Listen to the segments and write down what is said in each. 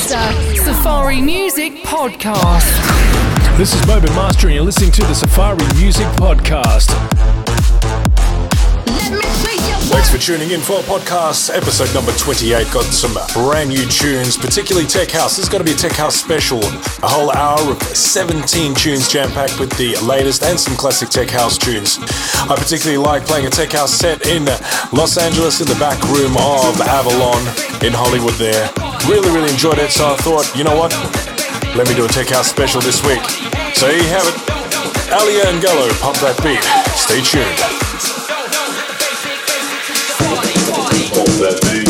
Master, Safari Music Podcast. This is Moby Master and you're listening to the Safari Music Podcast. Thanks for tuning in for podcast episode number 28. Got some brand new tunes, particularly Tech House. This is going to be a Tech House special. A whole hour of 17 tunes jam-packed with the latest and some classic Tech House tunes. I particularly like playing a Tech House set in Los Angeles in the back room of Avalon in Hollywood there. Really enjoyed it, so I thought, you know what? Let me do a Tech House special this week. So here you have it. Alia and Gallo, pump that beat. Stay tuned. That thing.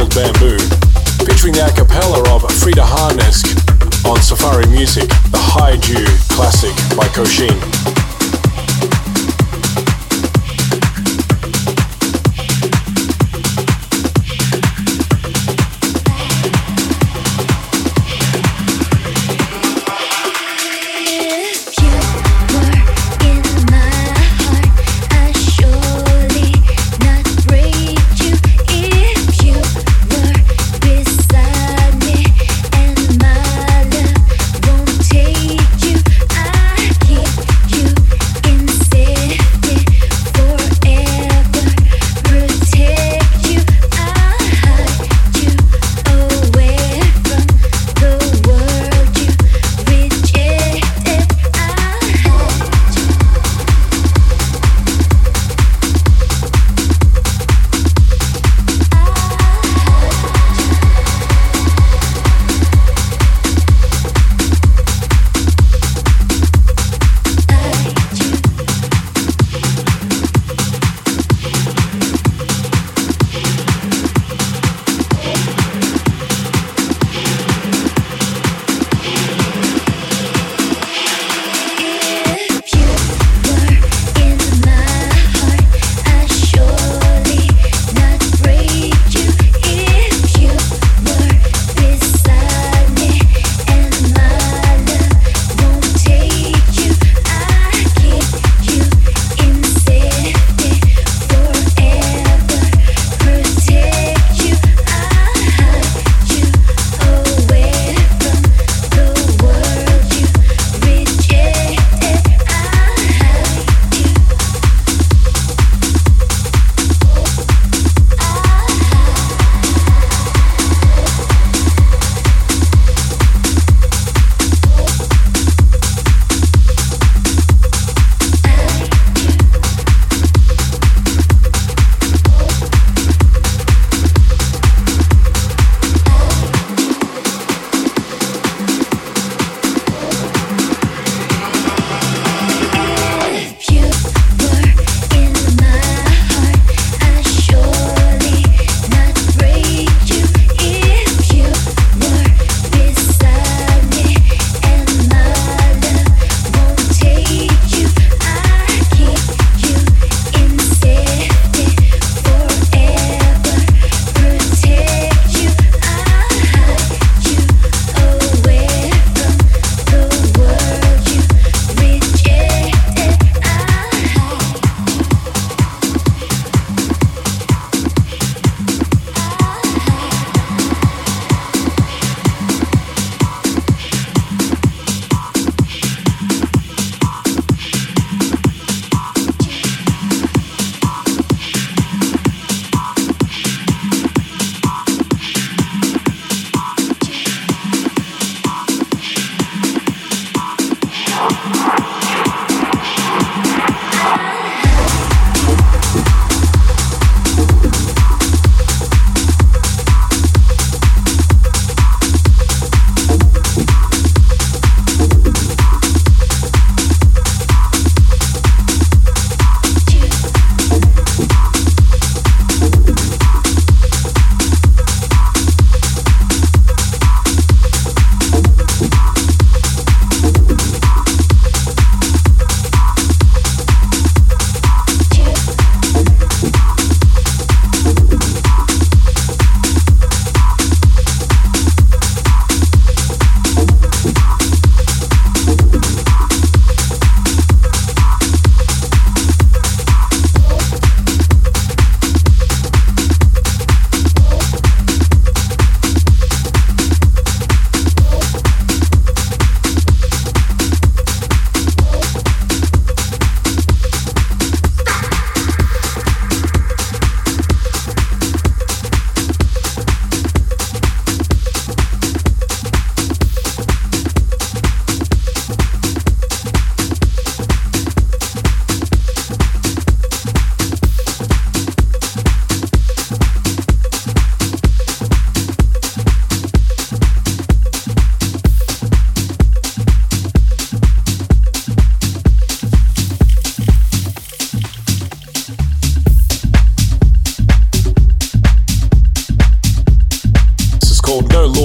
called Bamboo, featuring the a cappella of Frida Harnesk on Safari Music, the Haiju classic by Koshin. You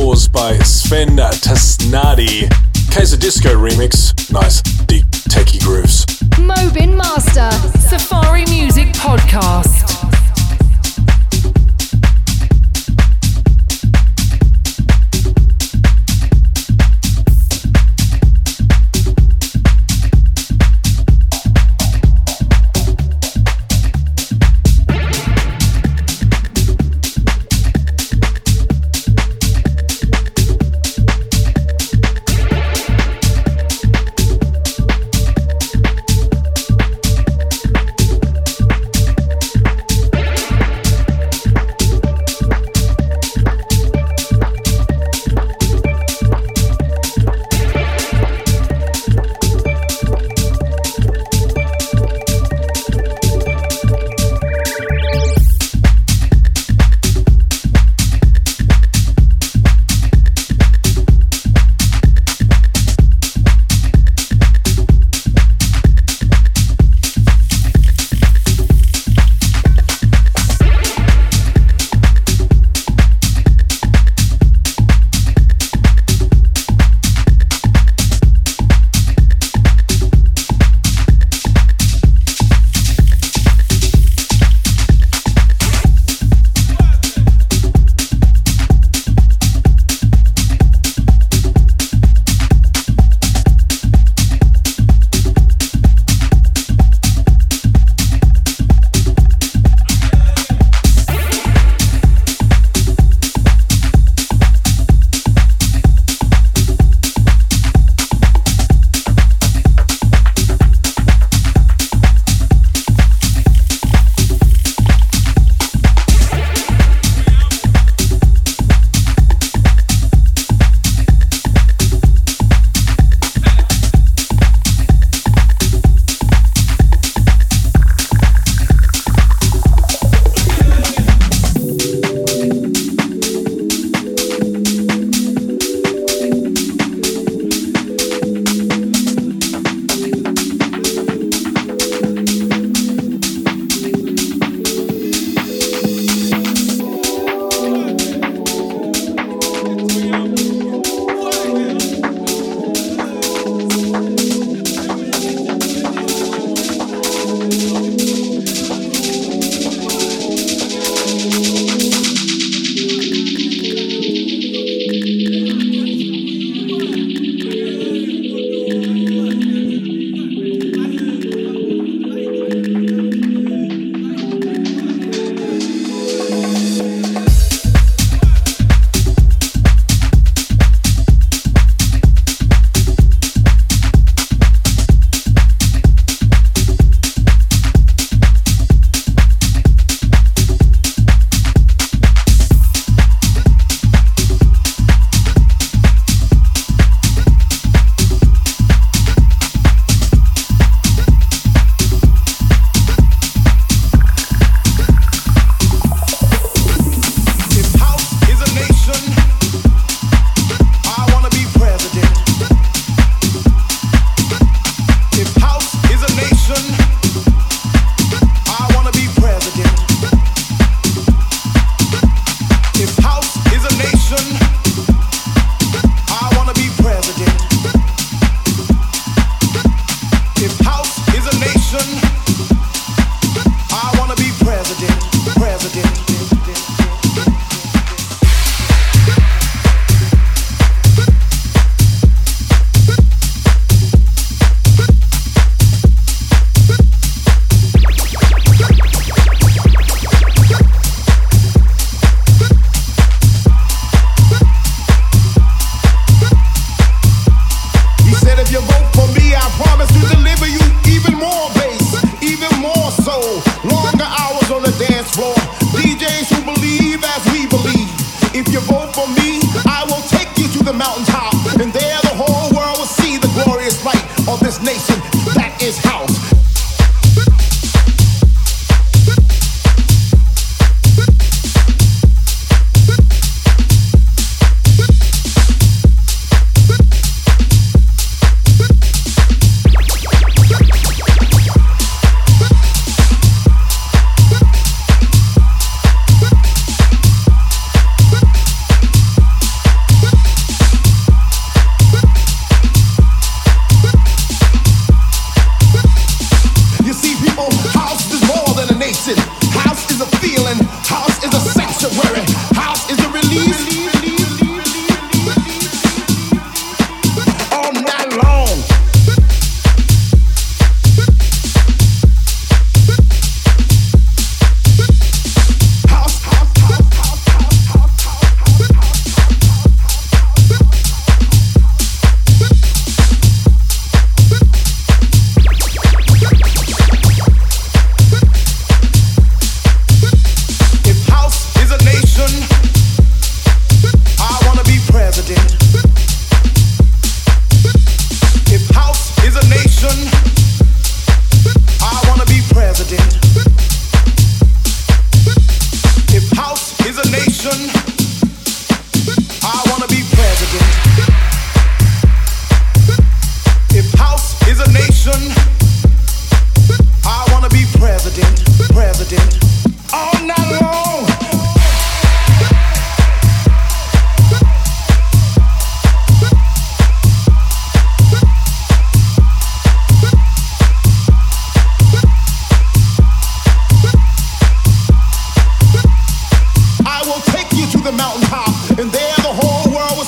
Doors by Sven Tasnadi. Kaiser Disco remix. Nice, deep, techie grooves. Mobin Master, Safari Music Podcast.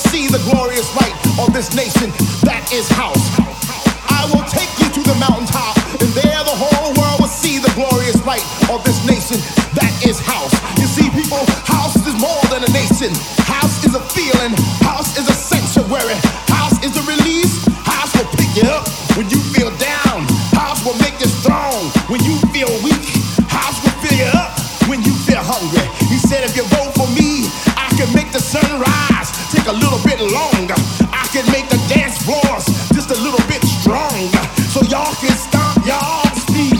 see the glorious light of this nation that is house. I will take you to the mountaintop, and there the whole world will see the glorious light of this nation that is house. You see, people, house is more than a nation. House is a feeling. House is a sanctuary. House is a release. House will pick you up when you feel down. House will make you strong when you feel weak. House will fill you up when you feel hungry. He said, if you vote for me, I can make the sun rise, take a little bit longer. I can make the dance floors just a little bit stronger, so y'all can stomp y'all's feet.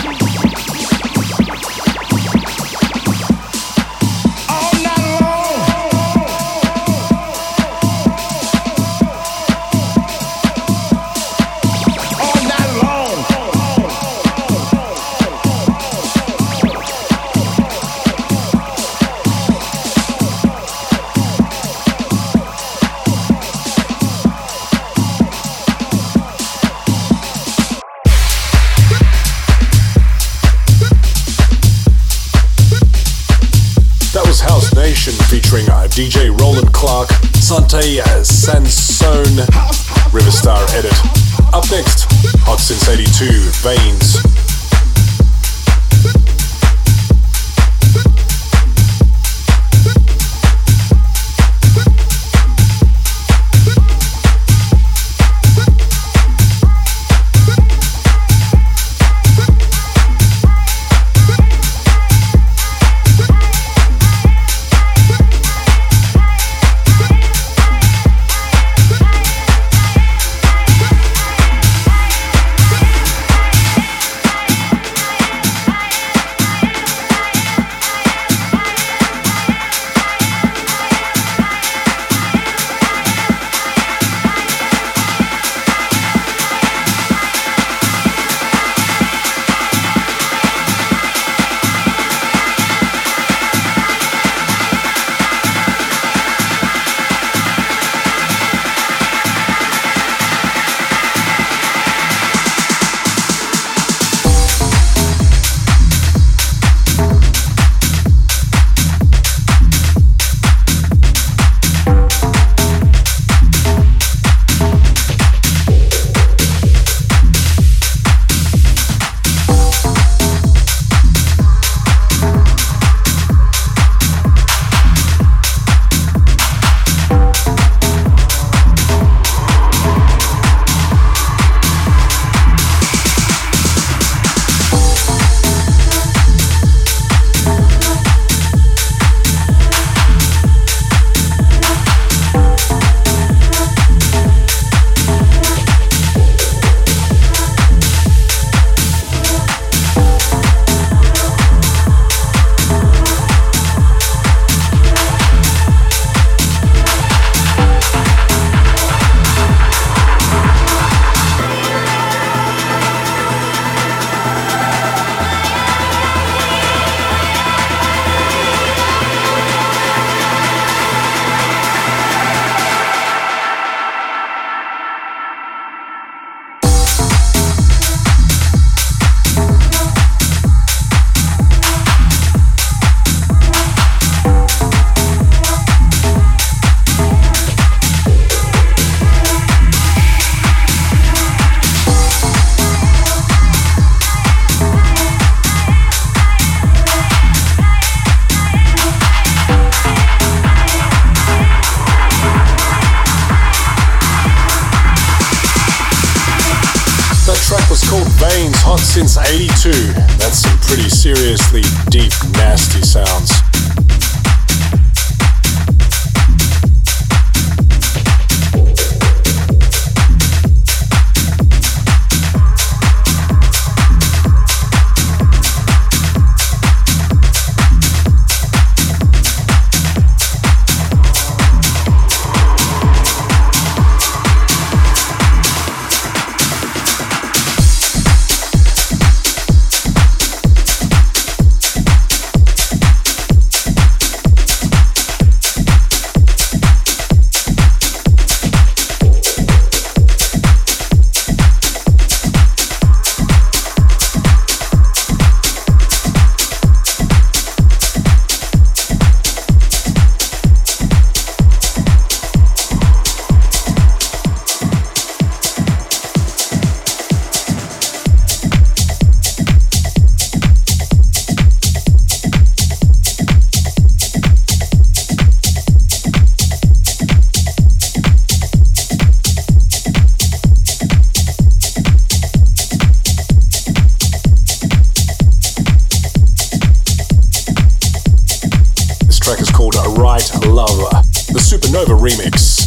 All night long. All night long. House Nation featuring DJ Roland Clark, Sante Sansone, Riverstar edit. Up next, Hot Since 82, Veins. Since 82, that's some pretty seriously deep, nasty sounds. Love, the Supernova remix.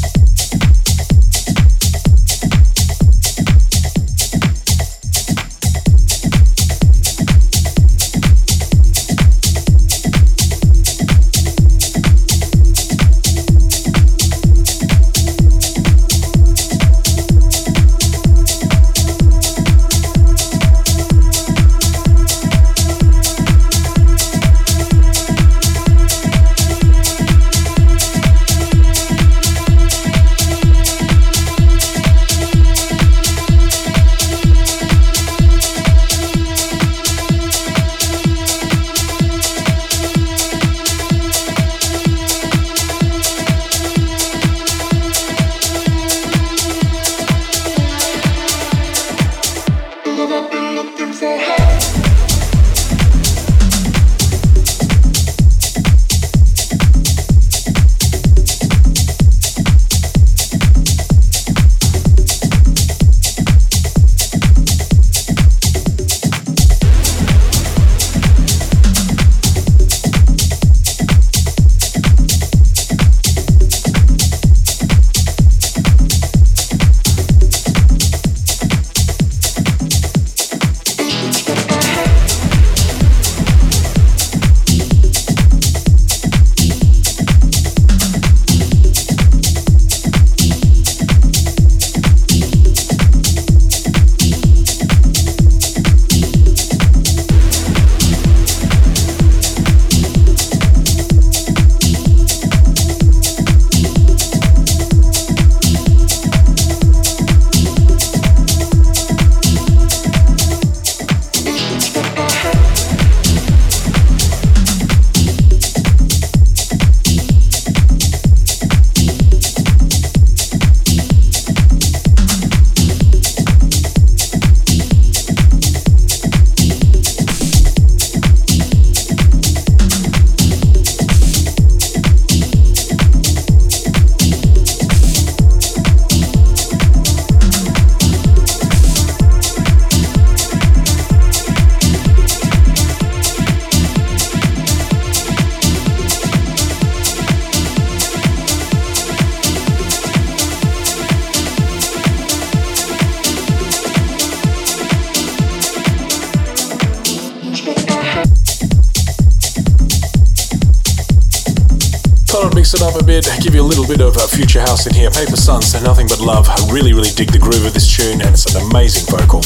Mix it up a bit, give you a little bit of future house in here. Paper Sons, Nothing But Love. I really dig the groove of this tune, and it's an amazing vocal.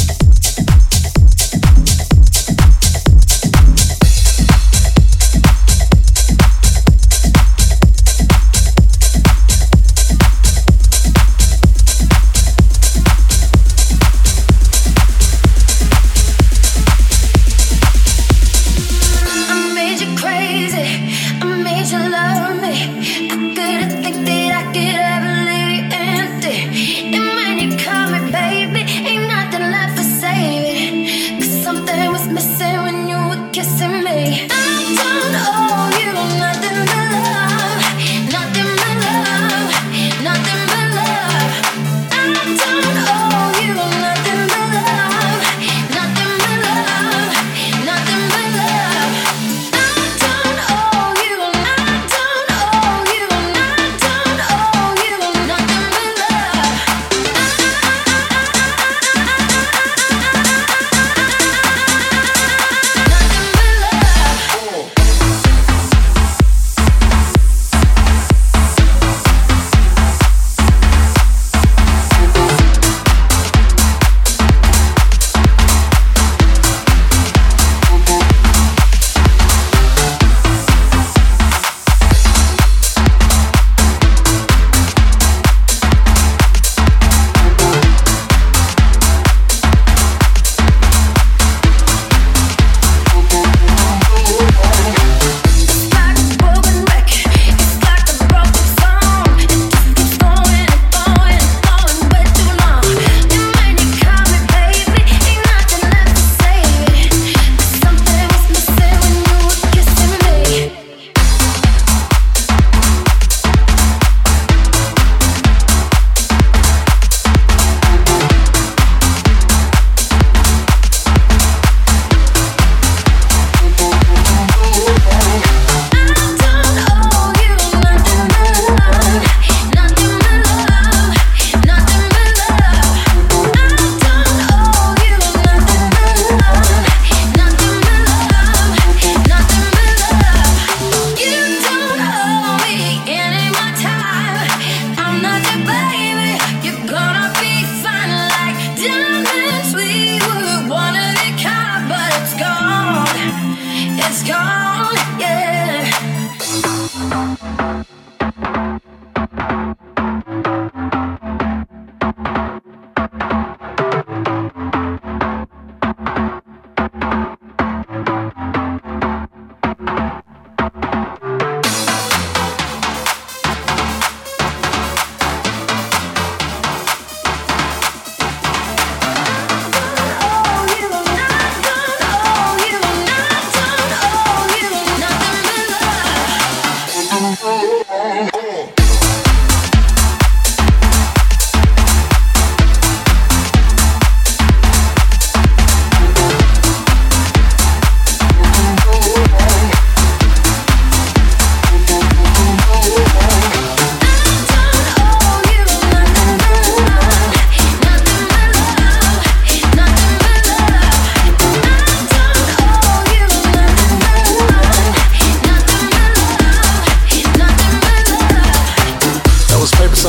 For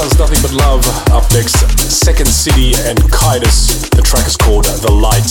Sounds Nothing But Love. Up next, Second City and Kaitis. The track is called The Light.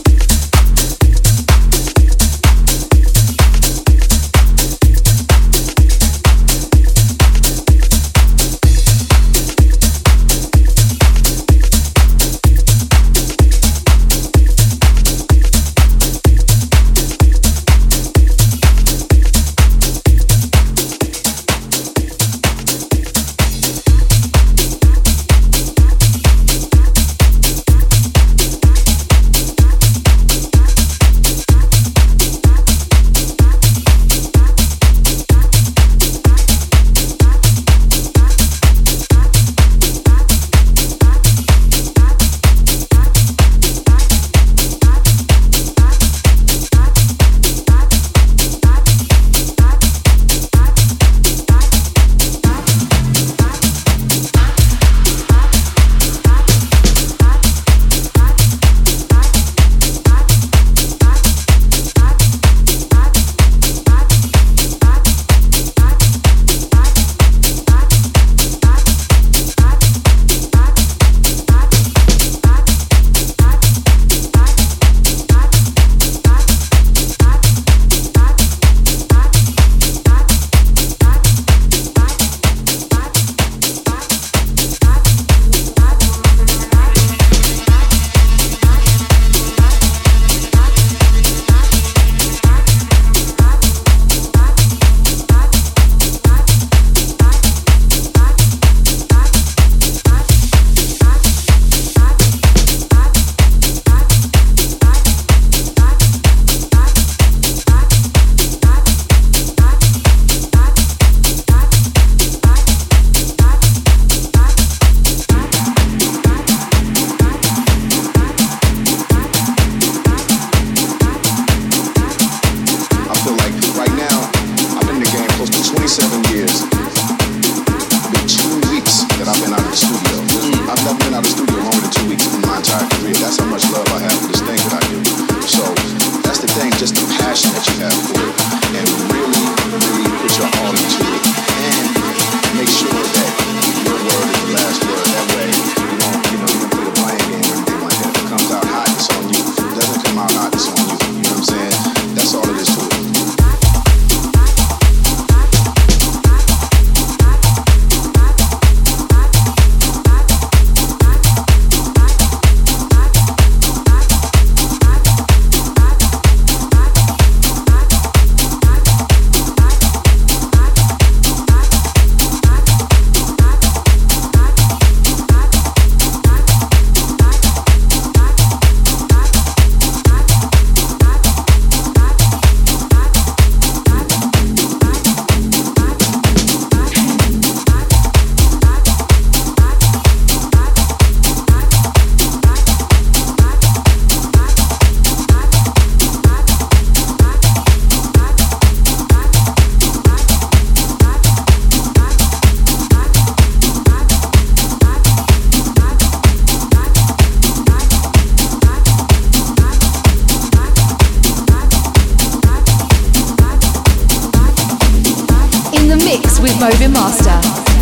with Mobin Master.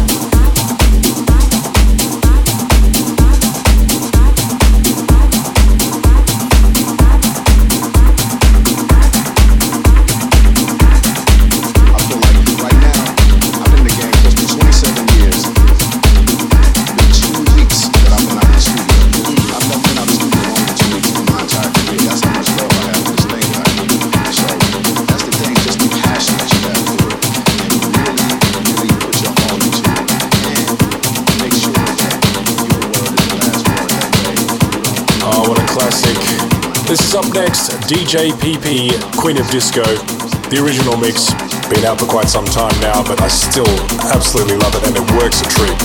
This is up next, DJ PP, Queen of Disco. The original mix, been out for quite some time now, but I still absolutely love it and it works a treat.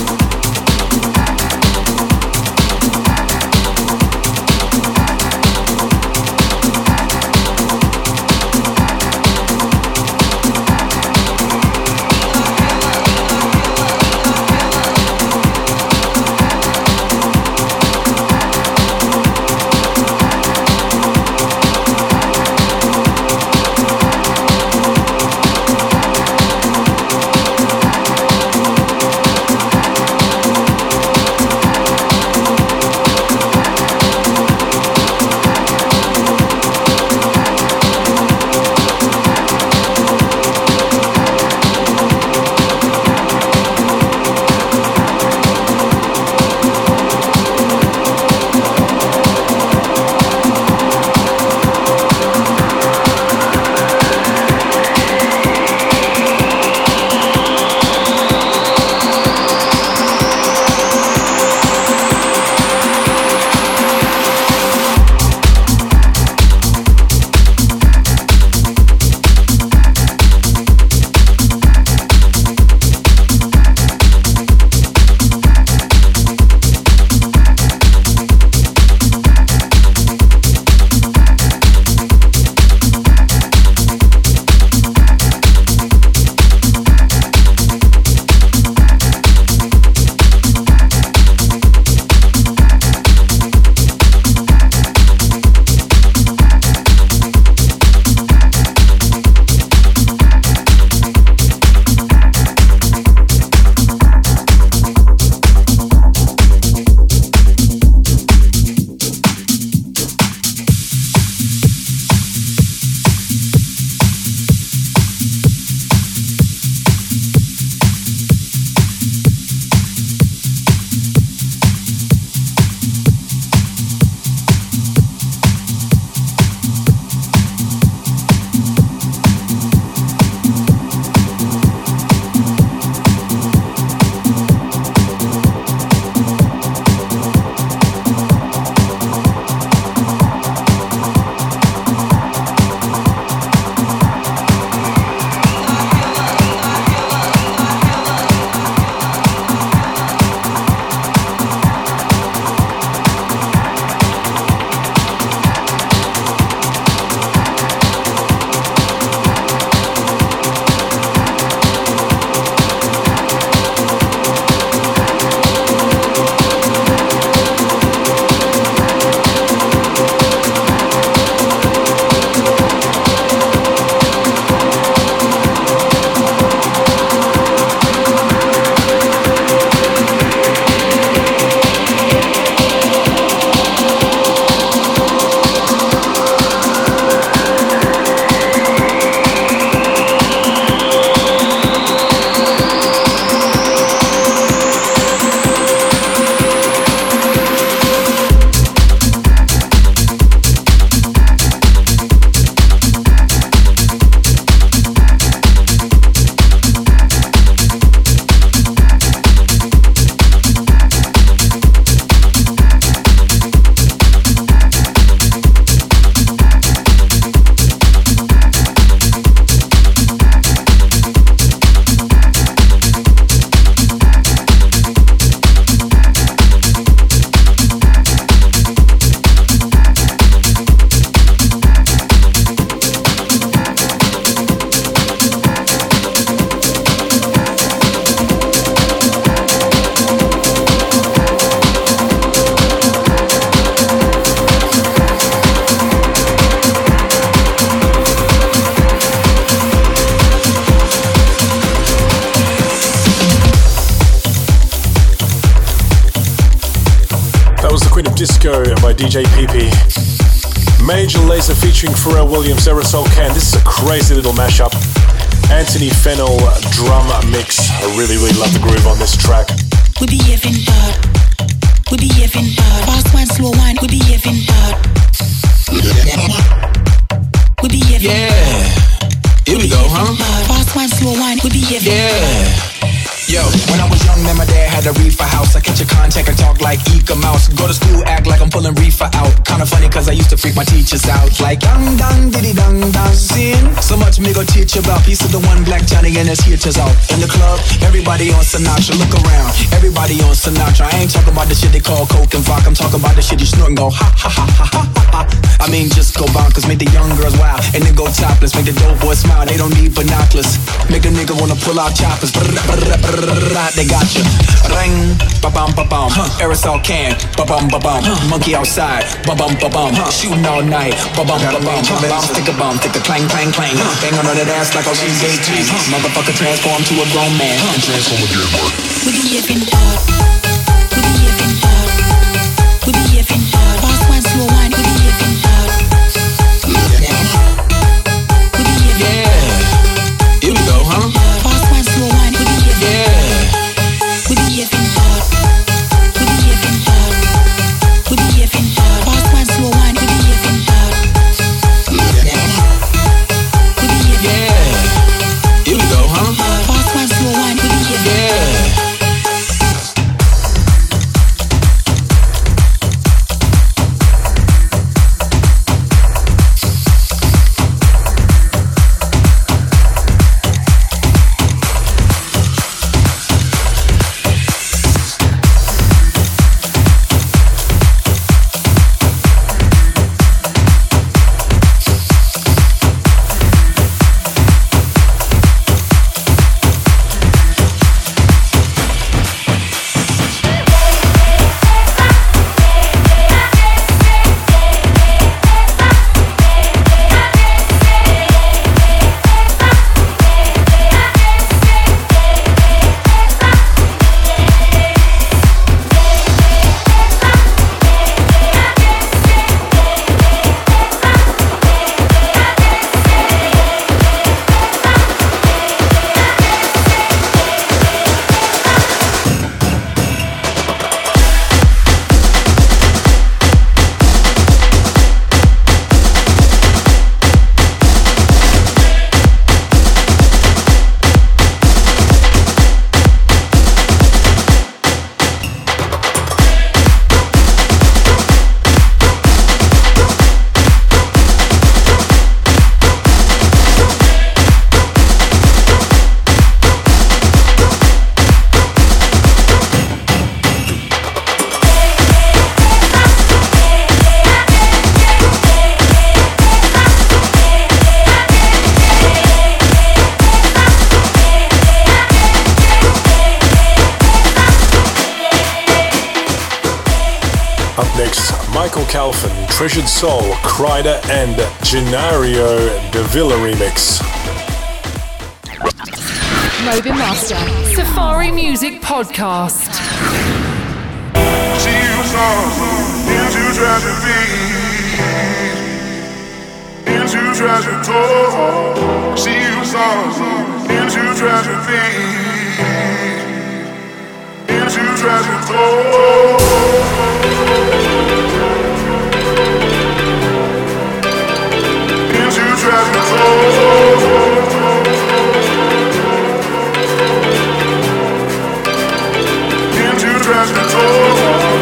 was the Queen of Disco by DJ PP. Major Lazer featuring Pharrell Williams, Aerosol Can. This is a crazy little mashup. Anthony Fennell drum mix. I really love the groove on this track. We be having bad. We be having bad. Fast wine, slow wine. We be having bad. We be having bad. Here we go, huh? Fast wine, slow wine. We be having bad. Yo, when I was young, man, my dad had a reefer house. I catch a contact and talk like Eka Mouse. Go to school, act like I'm pulling reefer out. Kinda funny, cause I used to freak my teachers out. Like, dang, dang, diddy, dang, dang, sin. So much me go teach about. Piece of the one black Johnny and his hitters out. In the club, everybody on Sinatra. Look around, everybody on Sinatra. I ain't talking about the shit they call coke and vodka. I'm talking about the shit you snort and go, ha, ha, ha, ha, ha, ha. I mean, just go bonkers, make the young girls wild. And then go topless, make the dope boys smile. They don't need binoculars. Make a nigga wanna pull out choppers. They got you. Ring, ba-bum, ba-bum. Aerosol can, ba-bum, ba-bum. Monkey outside, ba-bum, ba-bum. Shooting all night, ba-bum, ba-bum. Bomb, stick a clang, clang, clang. Bang on that ass like a ring. Motherfucker transform to a grown man. And transform again, Mark. We be having bad. We be having bad. We be having bad. Fast wine, slow wine. We be having bad. We be having bad. Here we go, huh? Fast wine, slow wine. We be having bad. We be having bad. We be having bad. We be having bad. Fast wine, slow wine. We be having bad. We be having bad. Here we go, huh? Fast wine, slow wine. We be having bad. Michael Calfan, Treasured Soul, Kryder and Genario De Villa remix. Mobin Master, Safari Music Podcast. She was into tragedy, into tragic toll. She was into tragedy, into tragic toll. Tragic toll. Into tragic toll.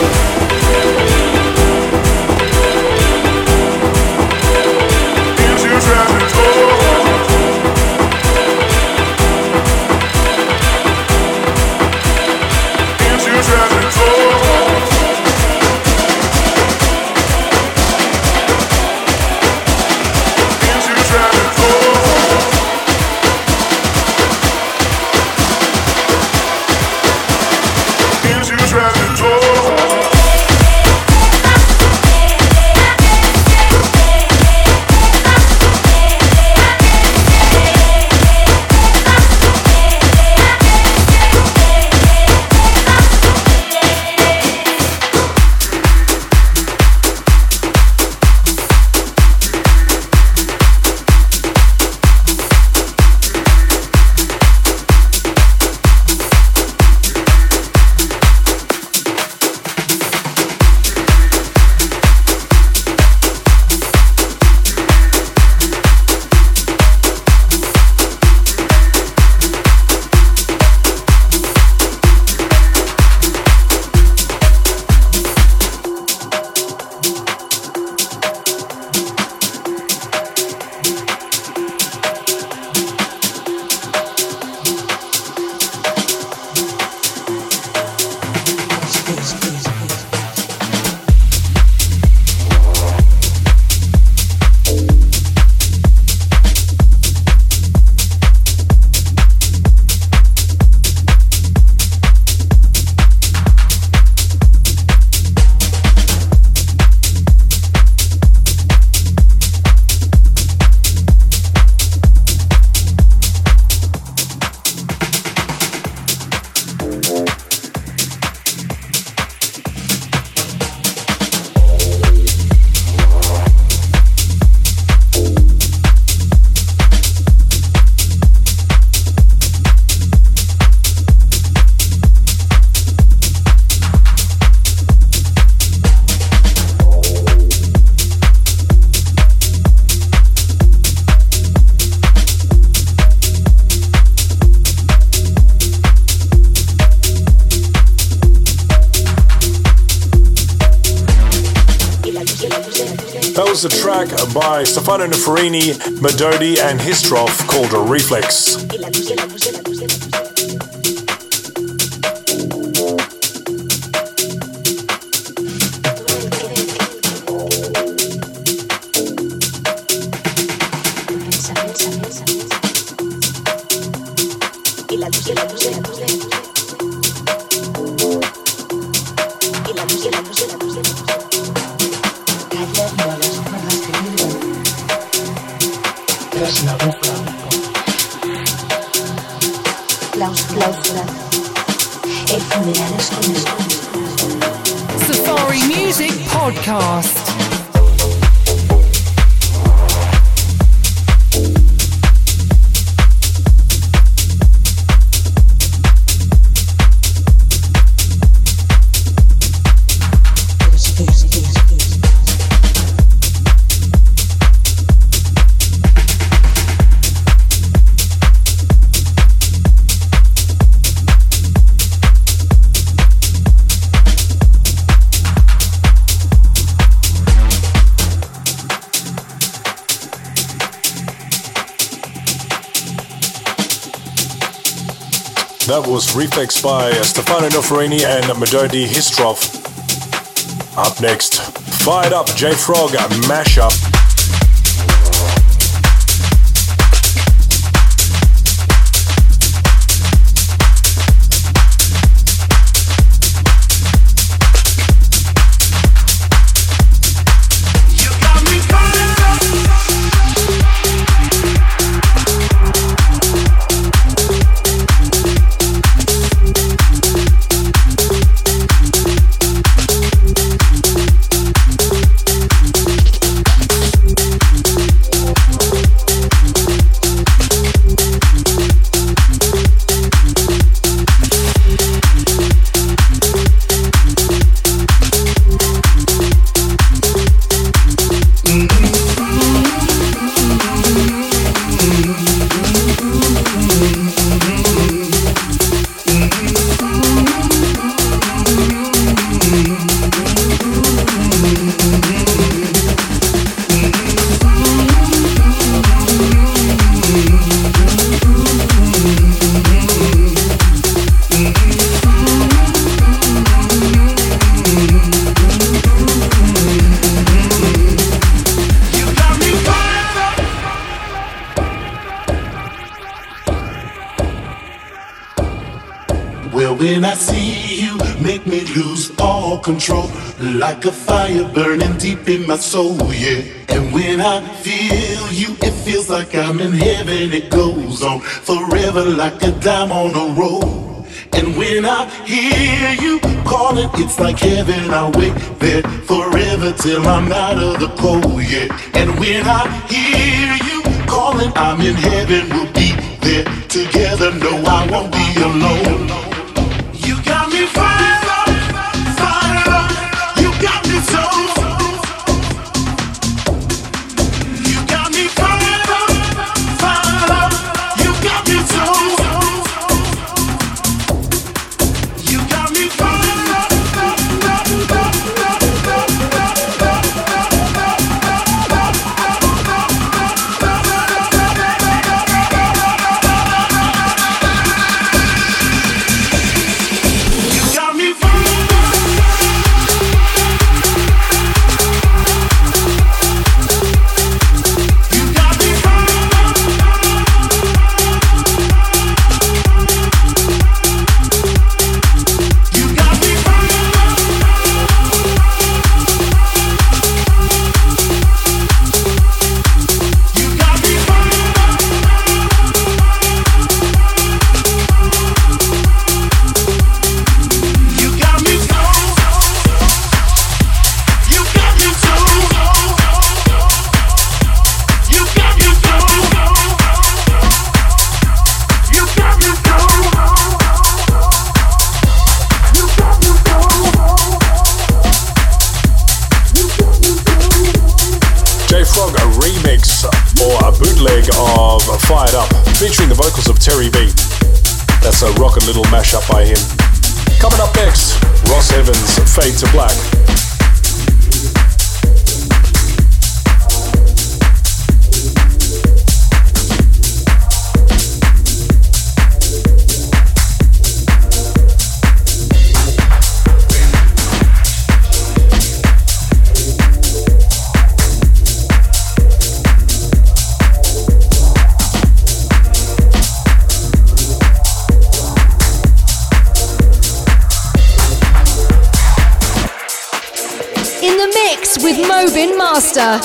Into tragic toll. Into tragic toll. was a track by Stefano Noferini, Madodi and Histroff called Reflex. Safari Music Podcast. That was Reflex by Stefano Noferini and Madodi Histroff. Up next, Fired Up J-Frog Mashup. When I see you, make me lose all control, like a fire burning deep in my soul, yeah. And when I feel you, it feels like I'm in heaven. It goes on forever like a dime on a roll. And when I hear you calling, it's like heaven. I'll wait there forever till I'm out of the cold, yeah. And when I hear you calling, I'm in heaven. We'll be there together. No, I won't be alone. You got me fired up, fired up. You got me so. You got me fired up, fired up. You got me so. You got me fired up, Fired Up, featuring the vocals of Terry B. That's a rockin' little mashup by him. Coming up next, Ross Evans, Fade to Black. in the mix with Mobin Master.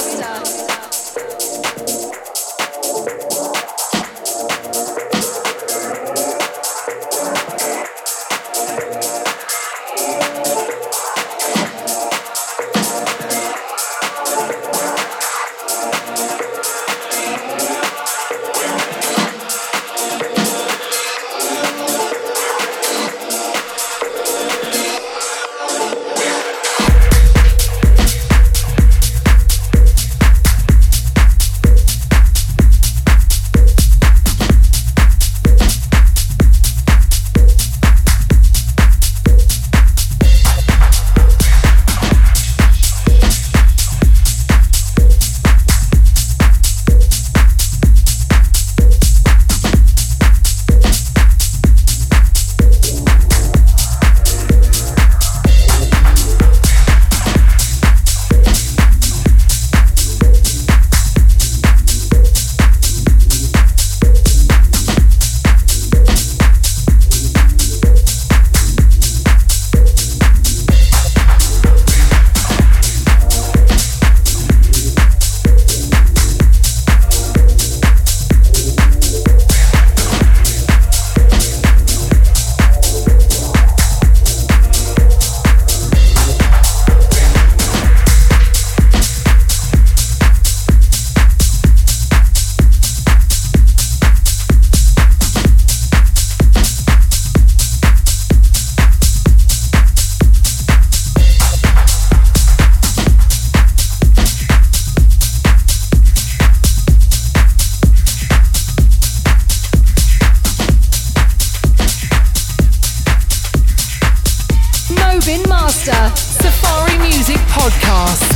Safari Music Podcast.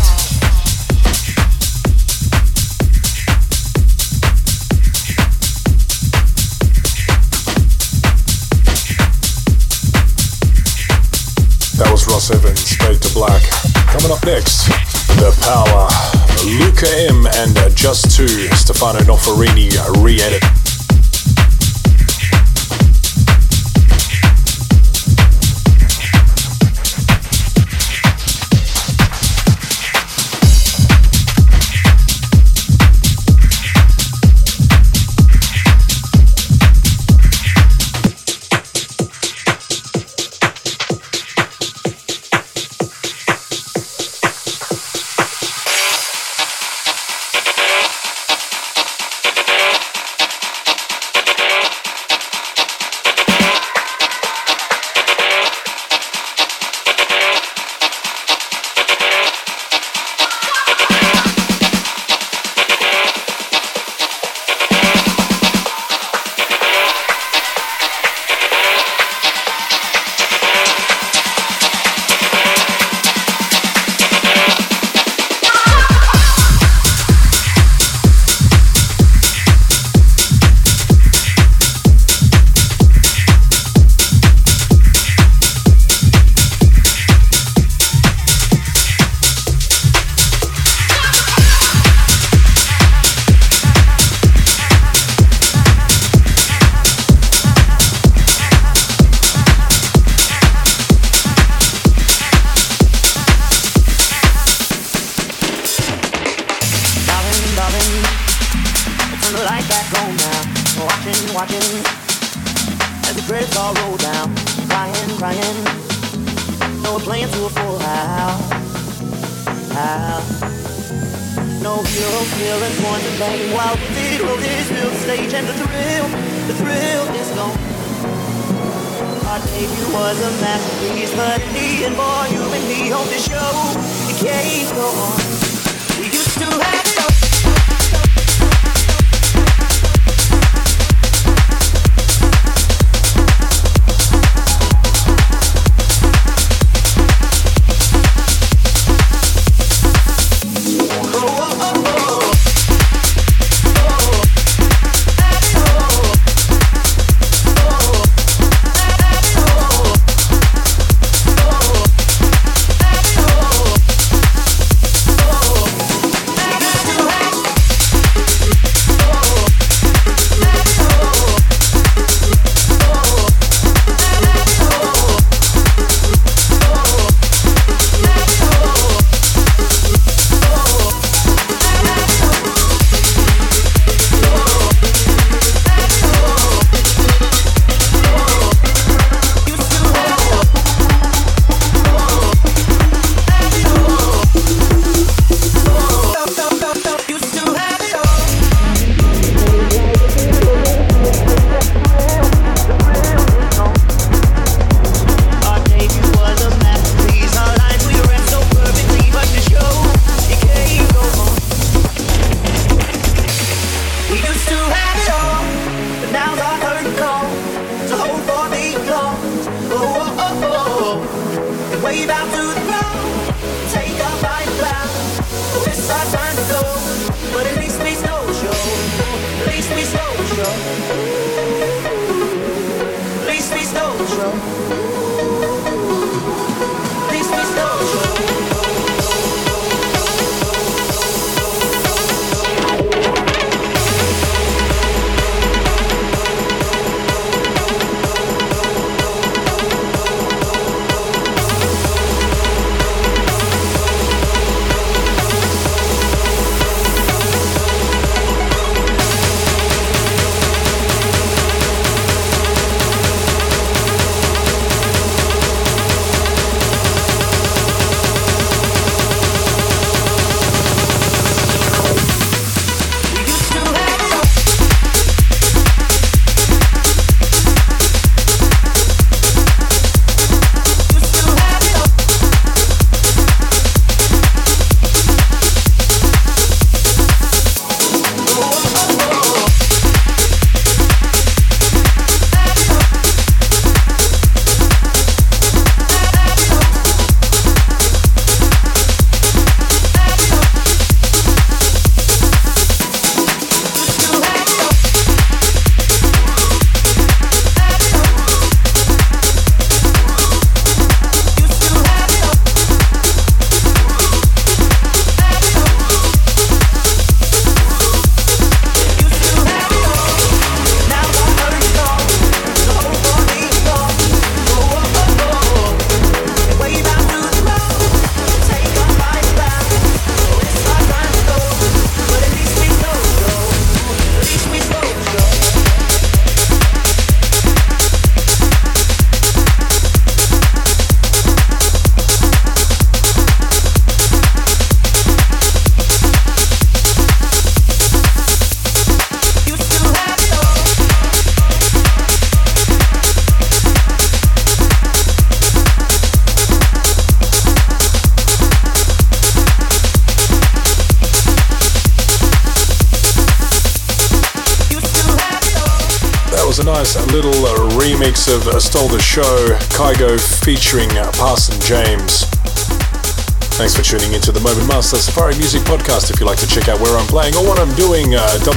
That was Ross Evans, Fade to Black. Coming up next, The Power, Luca M and Just 2, Stefano Noferini re-edit. Wave out to the crowd, take off by the cloud. It's our time to go, but at least we stole the show. At least we stole the show. At least we stole the show. At least we stole the show. A nice little remix of Stole the Show, Kygo featuring Parson James. Thanks for tuning into the Mobin Master Safari Music Podcast. If you'd like to check out where I'm playing or what I'm doing,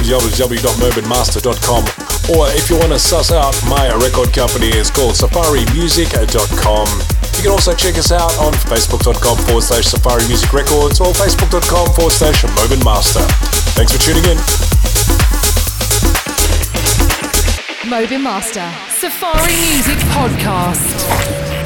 www.mobinmaster.com. Or if you want to suss out my record company, it's called safarimusic.com. You can also check us out on facebook.com/Safari Music Records or facebook.com/Mobin Master. Thanks for tuning in. Mobin Master Safari Music Podcast.